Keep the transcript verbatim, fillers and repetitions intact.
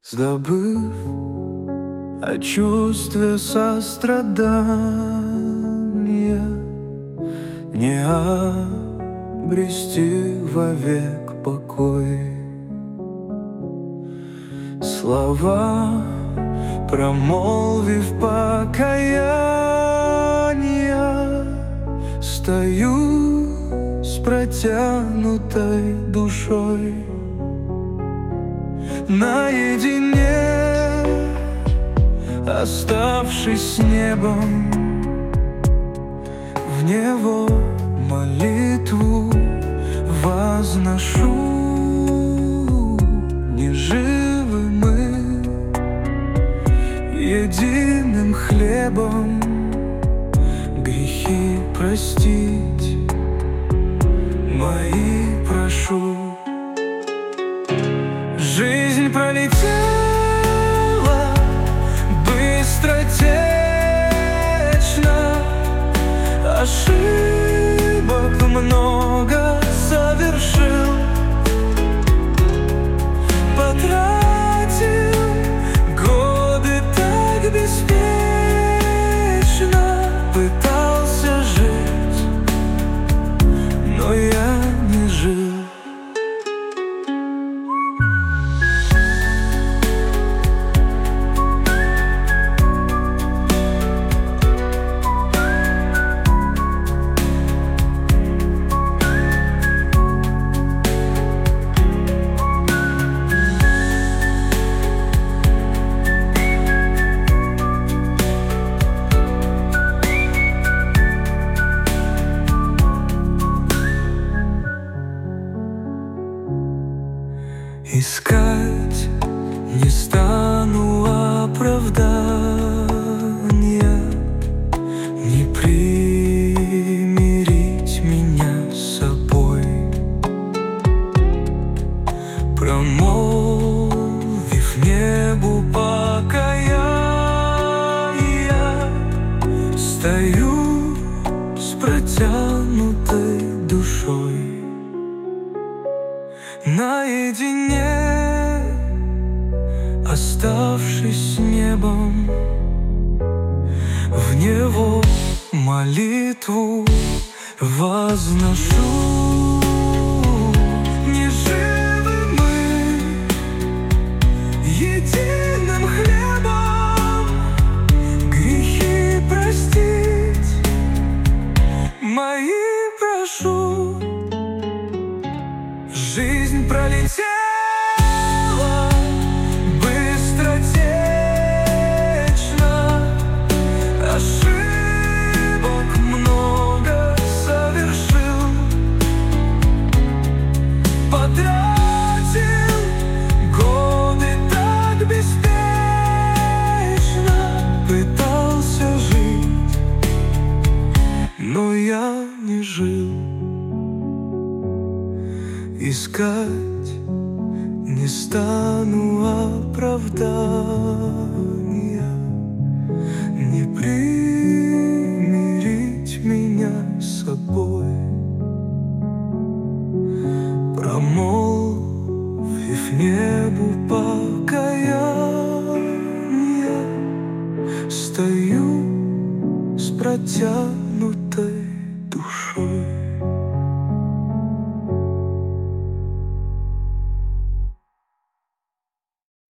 Забыв о чувстве сострадания, не обрести вовек покой. Слова, промолвив покаяния, стою с протянутой душой. Наедине, оставшись с небом, в него молитву возношу. Не живы мы единым хлебом, грехи простить мои прошу. Жизнь пролетела быстротечно, ошибок много совершил, потратил годы так беспечно, пытался жить, но я не жил. Искать не стану оправдания, не примирить меня с собой. Промолвив небу покаяния, стою с протянутой душой. Наедине, оставшись с небом, в него молитву возношу. Не живы мы единым хлебом, грехи простить мои прошу. Жизнь пролетела быстротечно, ошибок много совершил, потратил годы так беспечно, пытался жить, но я не жил. Искать не стану оправдания,